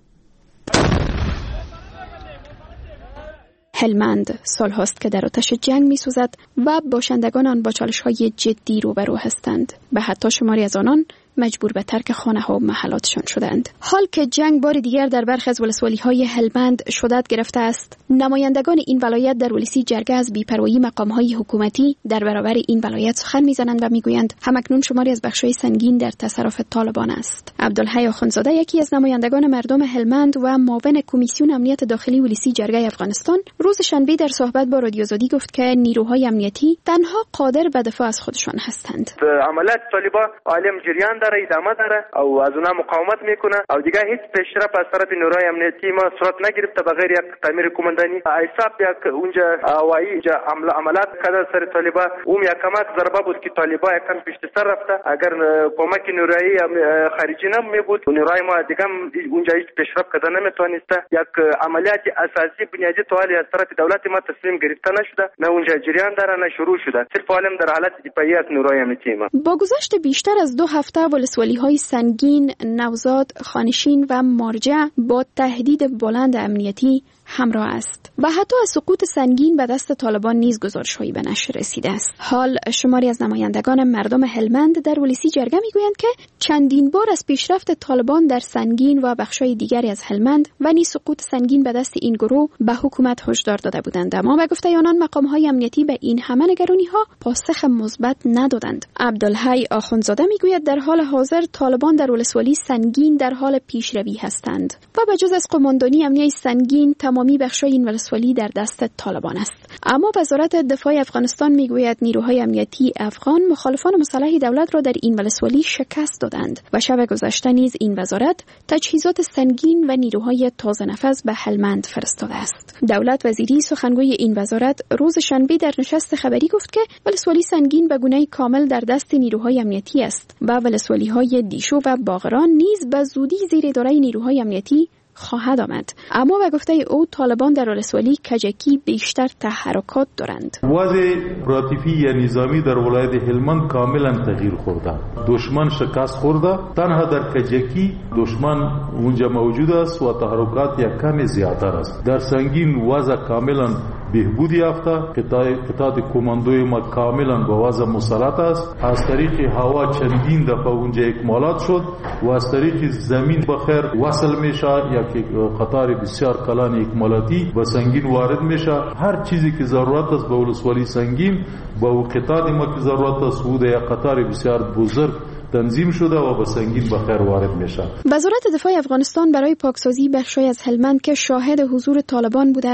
هلمند سال هاست که در آتش جنگ می سوزد و باشندگان آن با چالش های جدی روبرو هستند و حتی شماری از آنان مجبور به ترک خانه ها و محلاتشان شدند. حال که جنگ بار دیگر در برخی از ولسوالی های هلمند شدت گرفته است، نمایندگان این ولایت در ولسی جرگه از بی‌پروایی مقام های حکومتی در برابر این ولایت سخن میزنند و میگویند همکنون شماری از بخش‌های سنگین در تصرف طالبان است. عبدالحی آخوندزاده یکی از نمایندگان مردم هلمند و معاون کمیسیون امنیت داخلی ولسی جرگه افغانستان روز شنبه در صحبت با رادیو آزادی گفت که نیروهای امنیتی تنها قادر به دفاع از خودشان هستند. عملیات طالبان عالم جریان داره، ادامه داره او از اونها مقاومت میکنه او دیگه هیچ پیشرفت از طرف نیروهای امنیتی ما صورت نگرفته بغیر یک تعمیر کماندانی ایساب یک اونجا هوایی عملیات کده سر طالبان اون یکمت ضربه بود که طالبان یکم پیش سر رفته. اگر کمک نیروهای خارجی نم میبود نیروهای ما دیگه اونجا هیچ پیشرفت کده نمیتونسته. یک عملیات اساسی بنیادی توالی از طرف دولت ما تصمیم گرفته نشده، نه اونجا جریان داره نه شروع شده، صرف عالم در حالت دفاعی از نیروهای امنیتی ما. با گذشت بیشتر از دو هفته ولسوالی های سنگین، نوزاد، خانشین و مارجع با تهدید بلند امنیتی همراه است و حتی از سقوط سنگین به دست طالبان نیز گزارش‌هایی به نشر رسیده است. حال شماری از نمایندگان مردم هلمند در ولسی جرگه میگویند که چندین بار از پیشرفت طالبان در سنگین و بخش‌های دیگری از هلمند و نیز سقوط سنگین به دست این گروه به حکومت هشدار داده بودند، اما به گفته آنان مقام‌های امنیتی به این همه نگرانی‌ها پاسخ مثبت ندادند. عبدالحی آخوندزاده میگوید در حال حاضر طالبان در ولسوالی سنگین در حال پیشروی هستند و بجز از قماندانی امنیتی سنگین تمامی بخش‌های این ولسوالی در دست طالبان است. اما وزارت دفاع افغانستان میگوید نیروهای امنیتی افغان مخالفان مسلح دولت را در این ولسوالی شکست دادند و شب گذشته نیز این وزارت تجهیزات سنگین و نیروهای تازه نفس به هلمند فرستاده است. دولت وزیری سخنگوی این وزارت روز شنبه در نشست خبری گفت که ولسوالی سنگین به گونه‌ای کامل در دست نیروهای امنیتی است و ولسوالی‌های دیشو و باغران نیز به زودی زیر اداره نیروهای امنیتی خواهد آمد. اما به گفته او طالبان در ولسوالی کجکی بیشتر تحرکات دارند. وضع عاطفی یا نظامی در ولایت هلمند کاملا تغییر خورده. دشمن شکست خورده. تنها در کجکی دشمن اونجا موجود است و تحرکات یک کم زیادتر است. در سنگین وضع کاملا بهبود یافته. قطعات کماندوی ما کاملا با وضع مسلط است. از طریق هوا چندین دفعه اونجا اکمالات شد و از طریق زمین بخیر وصل میشه یا که قطار بسیار کلان اکمالاتی و سنگین وارد میشه. هر چیزی که ضرورت است به ولسوالی سنگین با قطعات ما که ضرورت است بود یا قطار بسیار بزرگ تنظیم شده و به سنگین بخیر وارد میشه. وزارت دفاع افغانستان برای پاکسازی بخشای از هلمند که شاهد حضور طالبان بوده است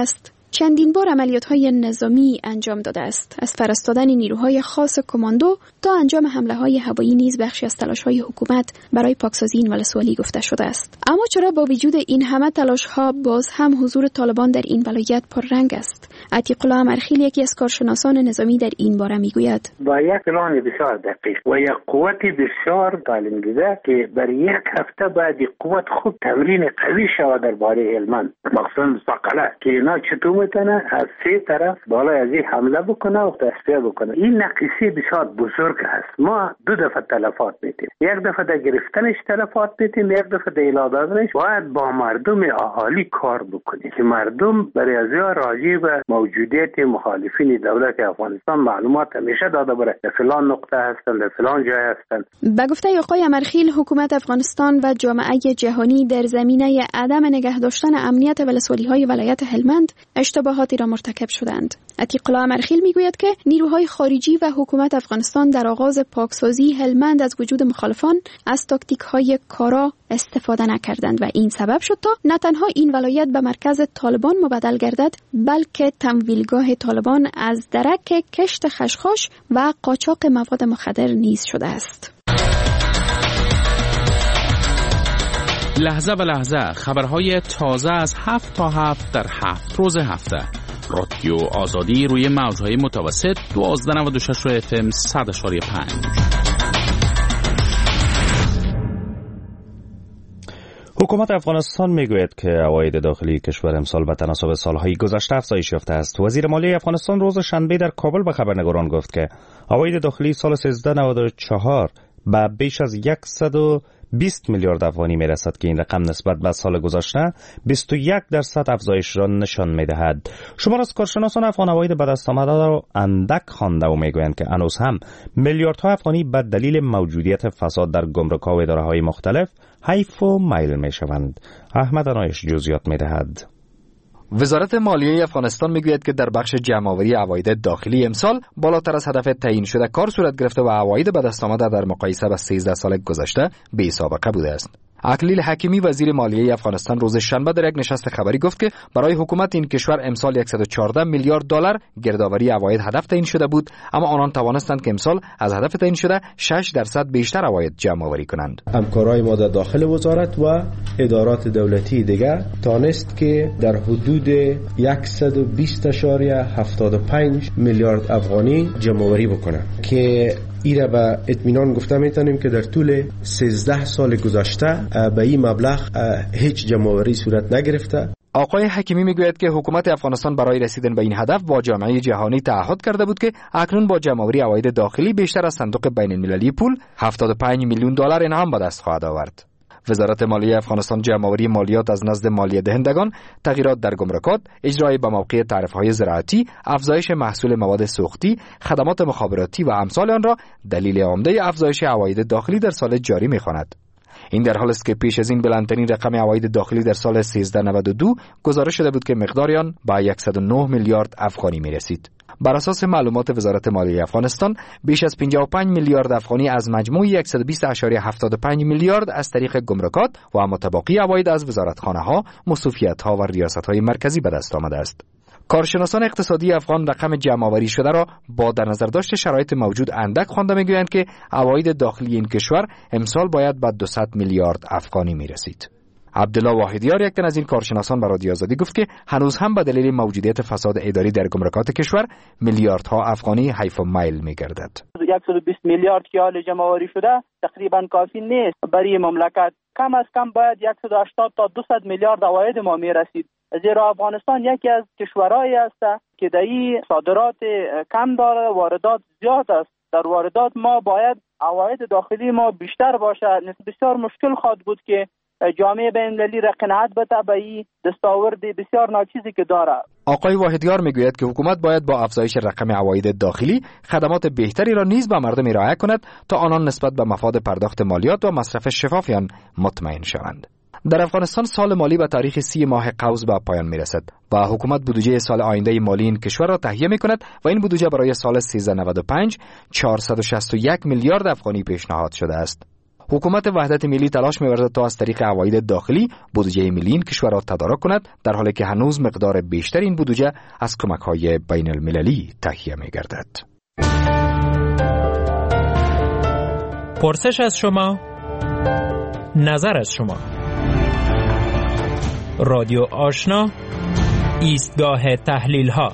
چندین بار عملیات‌های نظامی انجام داده است. از فرستادن نیروهای خاص کماندو تا انجام حمله‌های هوایی نیز بخشی از تلاش‌های حکومت برای پاکسازی این ولسوالی گفته شده است. اما چرا با وجود این همه تلاش‌ها باز هم حضور طالبان در این ولایت پررنگ است؟ عتیق الله امرخیل یکی از کارشناسان نظامی در این باره میگوید: با یک پلان بسیار دقیق و یک قوت بسیار تعلیم دیده که برای یک هفته بعد قوت خوب تمرین قوی شود درباره هلمند، مخصوصا ساقله، که اینا چطور میتونه از سه طرف بالای از این حمله بکنه و تصفیه بکنه. این نقصی بسیار بزرگ است. ما دو دفعه تلفات میتیم، یک دفعه در گرفتنش تلفات میتیم، یک دفعه در اعلام دادنش. باید با مردم اهالی کار بکنیم که مردم برای از راضی به موجودیت مخالفین دولت افغانستان معلومات همیشه داده بره در فلان نقطه هستن، در فلان جای هستن. به گفته آقای امرخیل، حکومت افغانستان و جامعه جهانی در زمینه عدم نگه داشتن امنیت ولسوالی‌های ولایت هلمند اشتباهاتی را مرتکب شدند. عتیق الله امرخیل میگوید که نیروهای خارجی و حکومت افغانستان در آغاز پاکسازی هلمند از وجود مخالفان از تاکتیک‌های کارا استفاده نکردند و این سبب شد تا نه تنها این ولایت به مرکز طالبان مبدل گردد، بلکه تمویلگاه طالبان از درک کشت خشخاش و قاچاق مواد مخدر نیز شده است. لحظه به لحظه خبرهای تازه از هفت تا هفت در هفت روز هفته. رادیو آزادی روی موجهای متوسط دوازده نود و شش اف ام صد اشاری پنج. حکومت افغانستان میگوید که عواید داخلی کشور امسال به تناسب سالهای گذشته افزایش یافته است. وزیر مالیه افغانستان روز شنبه در کابل به خبرنگاران گفت که عواید داخلی سال سیزده نود و چهار به بیش از صد و بیست میلیارد افغانی میرسد که این رقم نسبت به سال گذشته بیست و یک درصد افزایش را نشان میدهد. شمار از کارشناسان افغان عواید به دست آمده را اندک خوانده و میگویند که هنوز هم میلیاردها افغانی به دلیل موجودیت فساد در گمرک‌ها و اداره‌های مختلف حیف و میل میشوند. احمد انایش جزئیات میدهد. وزارت مالیه افغانستان میگوید که در بخش جمع‌آوری عواید داخلی امسال بالاتر از هدف تعیین شده کار صورت گرفته و عواید به دست آمده در مقایسه با سیزده سال گذشته بی سابقه بوده است. اکلیل حکیمی وزیر مالیه افغانستان روز شنبه در یک نشست خبری گفت که برای حکومت این کشور امسال صد و چهارده میلیارد دلار گردآوری عواید هدف تعیین شده بود، اما آنان توانستند که امسال از هدف تعیین شده شش درصد بیشتر عواید جمع آوری کنند. همکارای ما در داخل وزارت و ادارات دولتی دیگر تانست که در حدود صد و بیست و هفتاد و پنج میلیارد افغانی جمع آوری بکنند که ایره به اطمینان گفته میتونیم که در طول سیزده سال گذشته به این مبلغ هیچ جمع‌آوری صورت نگرفته. آقای حکیمی میگوید که حکومت افغانستان برای رسیدن به این هدف با جامعه جهانی تعهد کرده بود که اکنون با جمع‌آوری عواید داخلی بیشتر از صندوق بین المللی پول هفتاد و پنج میلیون دلار انعام به دست خواهد آورد. وزارت مالیه افغانستان جمع‌آوری مالیات از نزد مالیه دهندگان، تغییرات در گمرکات، اجرای به موقع تعرفه‌های زراعتی، افزایش محصول مواد سوختی، خدمات مخابراتی و امثال آن را دلیل عمده افزایش عواید داخلی در سال جاری می‌خواند. این در حالی است که پیش از این بلندترین رقم عواید داخلی در سال سیزده نود و دو گزارش شده بود که مقدار آن به صد و نه میلیارد افغانی می‌رسید. بر اساس معلومات وزارت مالیه افغانستان، بیش از پنجاه و پنج میلیارد افغانی از مجموع صد و بیست و هفتاد و پنج میلیارد از طریق گمرکات و متباقی عواید از وزارتخانه‌ها، مصوفیت‌ها و ریاست‌های مرکزی به دست آمده است. کارشناسان اقتصادی افغان رقم جمع‌آوری شده را با در نظر داشت شرایط موجود اندک خوانده میگویند که عواید داخلی این کشور امسال باید به دویست میلیارد افغانی میرسید. عبدالله واحدیار یک تن از این کارشناسان به رادیو آزادی گفت که هنوز هم به دلیل موجودیت فساد اداری در گمرکات کشور میلیاردها افغانی حیف و میل میگردد. صد و بیست میلیارد که حال جمع‌آوری شده تقریبا کافی نیست برای مملکت. کم از کم باید صد و هشتاد تا دویست میلیارد عواید ما میرسید، زیرا افغانستان یکی از کشورهایی است که در این صادرات کم داره، واردات زیاد است. در واردات ما باید عواید داخلی ما بیشتر باشد. بسیار مشکل خواهد بود که جامعه بین‌المللی را قناعت بده به این دستاورد بسیار ناچیزی که داره. آقای واحدیار میگوید که حکومت باید با افزایش رقم عواید داخلی خدمات بهتری را نیز به مردم ارائه کند تا آنان نسبت به مفاد پرداخت مالیات و مصرف شفافی آن مطمئن شوند. در افغانستان سال مالی به تاریخ سی ماه قوس به پایان میرسد و حکومت بودجه سال آینده مالی این کشور را تهیه میکند و این بودجه برای سال سیزده نود و پنج چهارصد و شصت و یک میلیارد افغانی پیشنهاد شده است. حکومت وحدت ملی تلاش می‌ورزد تا از طریق عواید داخلی بودجه ملی این کشور را تدارک کند، در حالی که هنوز مقدار بیشتر این بودجه از کمک‌های بین المللی تهیه می‌گردد. پرسش از شما، نظر از شما. رادیو آشنا، ایستگاه تحلیل‌ها.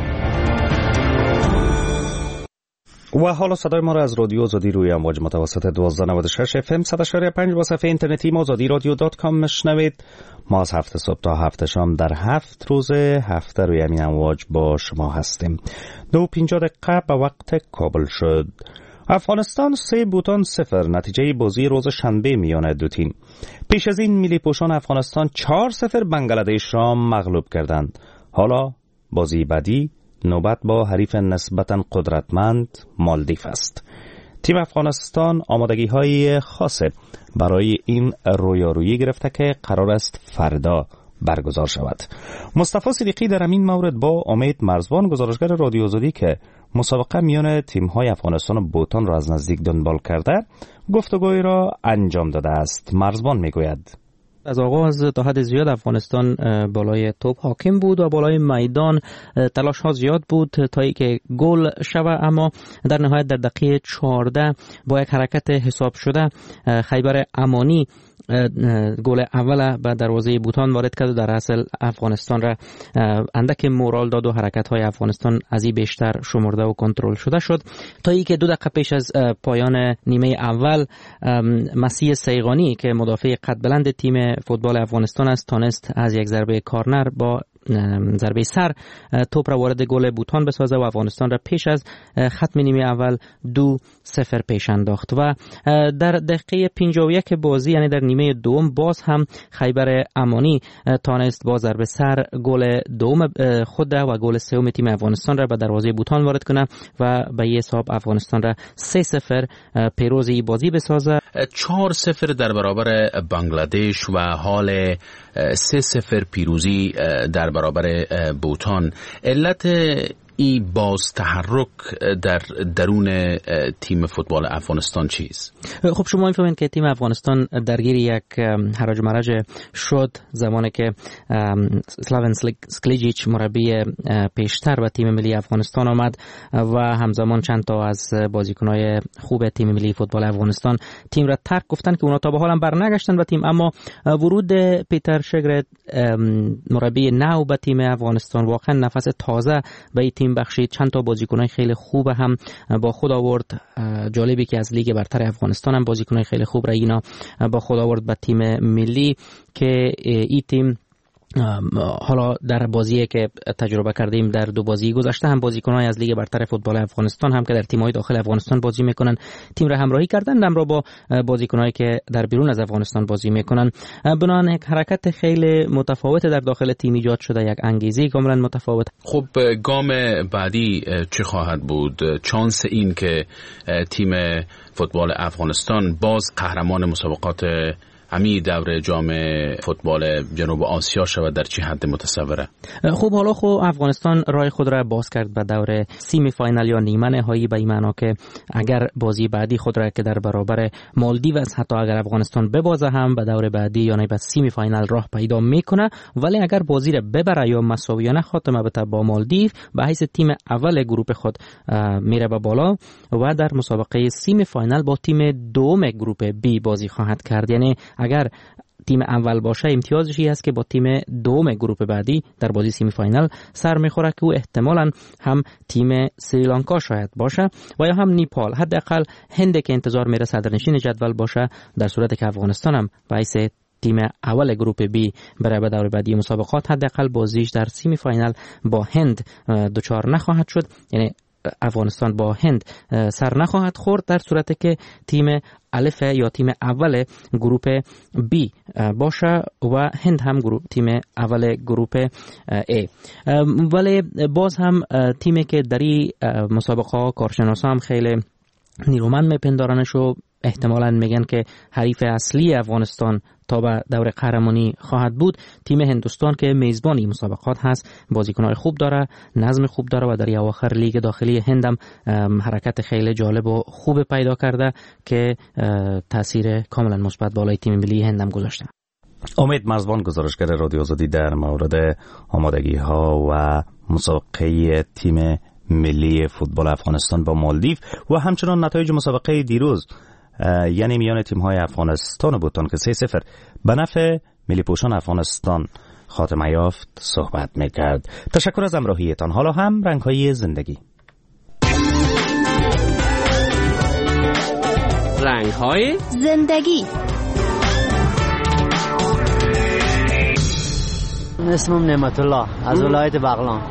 و حالا صدای ما را از رادیو آزادی روی امواج متوسط دوازده نود و شش اف ام صد و شش پنج با صفحه اینترنتی ما آزادی رادیو دات کام میشنوید. ما از هفت صبح تا هفت شام در هفت روز هفته روی همین امواج با شما هستیم. دو پنجاه دقیقه به وقت کابل شد. افغانستان سه بوتان صفر نتیجه بازی روز شنبه میان دو تیم. پیش از این ملی پوشان افغانستان چهار صفر بنگلادش را مغلوب کردند. حالا بازی بعدی نوبت با حریف نسبتاً قدرتمند مالدیو است. تیم افغانستان آمادگی های خاصه برای این رویارویی گرفته که قرار است فردا برگزار شود. مصطفی صدیقی در این مورد با امید مرزبان گزارشگر رادیو آزادی که مسابقه میان تیم های افغانستان و بوتان را از نزدیک دنبال کرده گفتگوی را انجام داده است. مرزبان میگوید از آغاز تا حد زیاد افغانستان بالای توپ حاکم بود و بالای میدان تلاش ها زیاد بود تا اینکه گل شود، اما در نهایت در دقیقه چهارده با یک حرکت حساب شده خیبر امانی گل اول به دروازه بوتان وارد کرد و در اصل افغانستان را اندک مورال داد و حرکت های افغانستان از این بیشتر شمرده و کنترل شده شد تا اینکه دو دقیقه پیش از پایان نیمه اول مسیح سیغانی که مدافع قد بلند تیم فوتبال افغانستان است تانست از یک ضربه کارنر با ضربه سر توپ را وارد گل بوتان بسازه و افغانستان را پیش از ختم نیمه اول دو صفر پیش انداخت و در دقیقه پنجاه و یک بازی یعنی در نیمه دوم باز هم خیبر امانی تانست با ضربه سر گل دوم خود و گل سوم تیم افغانستان را به دروازه بوتان وارد کنه و به این حساب افغانستان را سه صفر پیروز این بازی بسازه. چهار صفر در برابر بنگلادش و حال سه صفر پیروزی در برابر بوتان. علت ای باز تحرک در درون تیم فوتبال افغانستان چیست؟ خب شما می‌فهمید که تیم افغانستان درگیر یک هرج مرج شد زمانی که سلاون سکلیجیچ مربی پیشتر به تیم ملی افغانستان آمد و همزمان چند تا از بازیکن‌های خوب تیم ملی فوتبال افغانستان تیم را ترک گفتن که اونا تا به حال هم برنگشتن به تیم، اما ورود پیتر شگرت مربی نو به تیم افغانستان واقعا نفس تازه به تیم بخشید. چند تا بازیکنای خیلی خوب هم با خود آورد. جالبی که از لیگ برتر افغانستان هم بازیکنای خیلی خوب را اینا با خود آورد به تیم ملی که این تیم حالا در بازی که تجربه کردیم در دو بازی گذشته هم بازیکن‌های از لیگ برتر فوتبال افغانستان هم که در تیم‌های داخل افغانستان بازی میکنن تیم را همراهی کردن، هم را با بازیکن‌هایی که در بیرون از افغانستان بازی میکنن. بنابراین یک حرکت خیلی متفاوت در داخل تیم ایجاد شده، یک انگیزه کاملا متفاوت. خب گام بعدی چه خواهد بود؟ چانس این که تیم فوتبال افغانستان باز قهرمان مسابقات همین دور جام فوتبال جنوب آسیا شود در چه حد متصوره؟ خب حالا خب افغانستان راه خود را باز کرد به دور سیمی فاینال یا نیمه نهایی، به این معنا که اگر بازی بعدی خود را که در برابر مالدیو است حتی اگر افغانستان ببازه هم به دور بعدی یعنی به سیمی فاینال راه پیدا میکنه، ولی اگر بازی را ببره یا مساویانه خاتمه بده با مالدیو به حیث تیم اول گروه خود میره به بالا و در مسابقه سیمی فاینال با تیم دوم گروه بی بازی خواهد کرد. یعنی اگر تیم اول باشه امتیازش این است که با تیم دوم گروه بعدی در بازی سیمی فاینال سر میخوره که او احتمالاً هم تیم سریلانکا شاید باشه و یا هم نیپال، حداقل هند که انتظار میره صدرنشین جدول باشه، در صورتی که افغانستان هم باعث تیم اول گروه بی برای به دور بعدی مسابقات حداقل بازیش در سیمی فاینال با هند دچار نخواهد شد، یعنی افغانستان با هند سر نخواهد خورد در صورتی که تیم الف یا تیم اول گروپ بی باشه و هند هم گروپ تیم اول گروپ ای. ولی باز هم تیمی که در این مسابقه کارشناسا هم خیلی نیرومند میپندارنش و احتمالاً میگن که حریف اصلی افغانستان تا به دور قهرمانی خواهد بود. تیم هندوستان که میزبان این مسابقات هست بازیکن‌های خوب داره، نظم خوب داره و در اواخر لیگ داخلی هندم حرکت خیلی جالب و خوب پیدا کرده که تاثیر کاملا مثبت بالای تیم ملی هندم گذاشته. امید مزبان، گزارشگر رادیو آزادی، در مورد آمادگی ها و مسابقه تیم ملی فوتبال افغانستان با مالدیو و همچنان نتایج مسابقه دیروز یعنی میان تیم های افغانستان و بوتان که سه صفر به نفع ملی پوشان افغانستان خاتمه یافت صحبت میکرد. تشکر از همراهیتان. حالا هم رنگ های زندگی. رنگ های زندگی. اسمم نعمت الله از ولایت بغلان.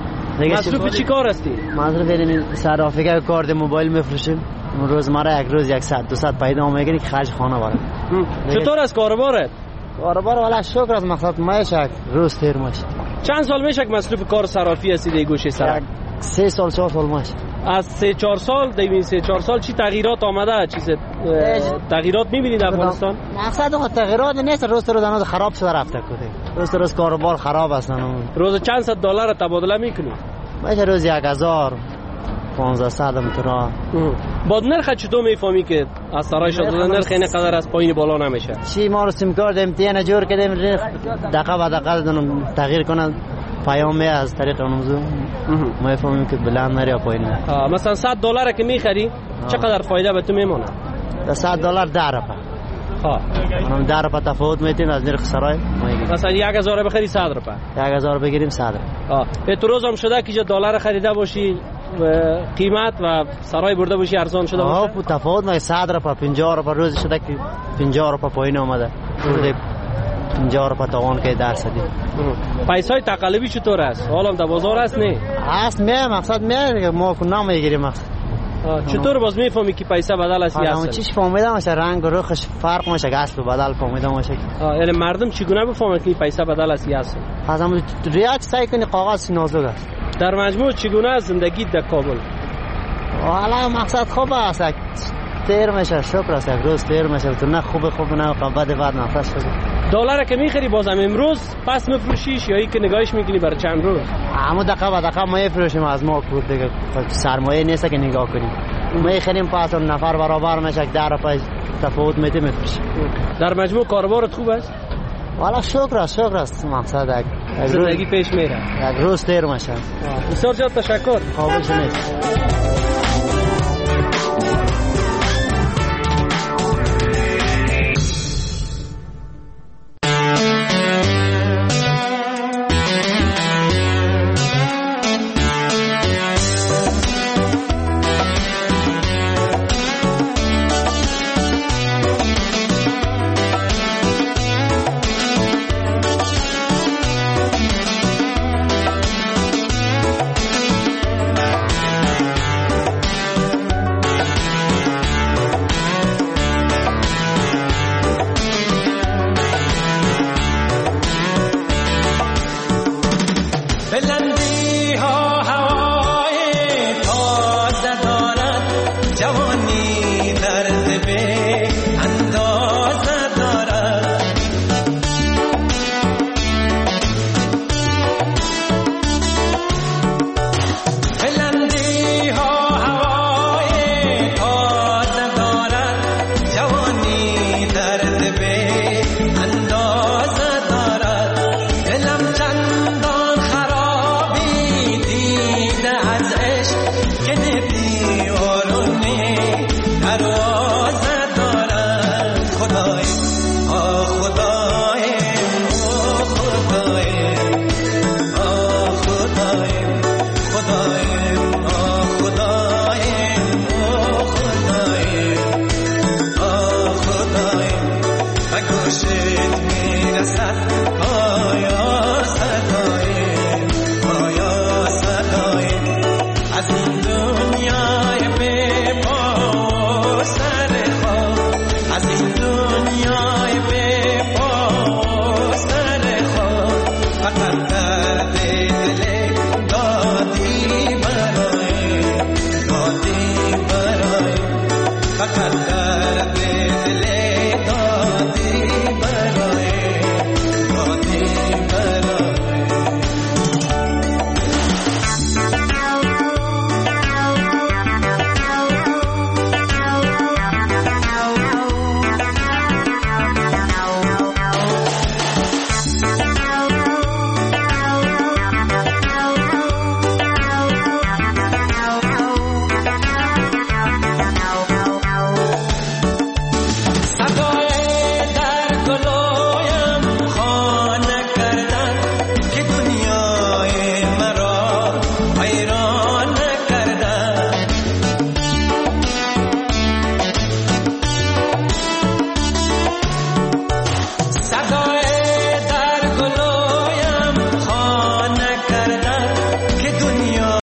مصروف چی کار هستی؟ مصروف اینم صرافیگه کارت موبایل میفروشیم. روزمره یک روز صد دویست پیدا میگیری که خرج خانه بره. چطور از کاروبارت؟ کاروبار والا شکر از مقصد میشه روز تیر میشه. چند سال میشه که مصروف کار صرافی هستی در گوشه سر؟ سه سال چهار سال میشه. از سه چهار سال دیوین سه چهار سال چی تغییرات آمده؟ چیز تغییرات میبینید در افغانستان؟ مقصد اون تغییرات نیست، روز روز دانو خراب شده رفته کده. روز روز کاروبار خراب است. روز چند صد دلار تبادله میکنی؟ میشه روز یک هزار پانزده صد مترا. با نرخ چطور میفهمی که از سرای شده نرخ این قدر از پایین بالا نمیشه؟ چی ما رو سیم کارت امتحان جور کردیم دقیقه به دقیقه تغییر کنن پیام می از طریق اون موضوع ما فهمیم که بلند نری پایین. مثلا صد دلار که میخری چقدر فایده به تو میمونه؟ صد دلار ده روپه. ها اونم ده روپه تفاوت میتیم از نرخ سرای. مثلا یک هزار بخری صد روپه. یک هزار بگیریم صد روپه. ها تو روز هم شده که دلار خریده باشی قیمت و سرای برده باشی ارزان شده باشه؟ آه تفاوت ما صد روپه پنجاه روپه روز شده که پنجاه روپه پایین اومده. برده پنجاه روپه توان که درصدی. پیسای تقلبی چطور است؟ حالا در بازار است نه؟ است می مقصد می ما کنم میگیریم مقصد. چطور باز میفهمی که پیسه بدل است یا اصل؟ چیش فهمیدم باشه رنگ و رخش فرق میشه اصل و بدل فهمیدم باشه. یعنی مردم چگونه بفهمن که پیسه بدل است یا اصل؟ از همون ریاض سعی کنی کاغذ نازک است. در مجموع چگونه است زندگی در کابل؟ والا مقصد خوب است. تیر میشه شکر است یک روز تیر میشه تو نه خوب خوب نه بعد بعد نفس شده. دلار که میخری بازم امروز پس میفروشیش یا ای که نگاهش میکنی برای چند روز؟ اما دقیقه به دقیقه ما میفروشیم از ما پول دیگه سرمایه نیست که نگاه کنیم. میخریم پس نفر برابر میشه ده روپیه تفاوت میده میفروشیم. در مجموع کاروبارت خوب است؟ والا شکر است شکر است مقصد یک زندگی پیش میره. یک روز تیر میشه. بسیار زیاد تشکر. قابل شما.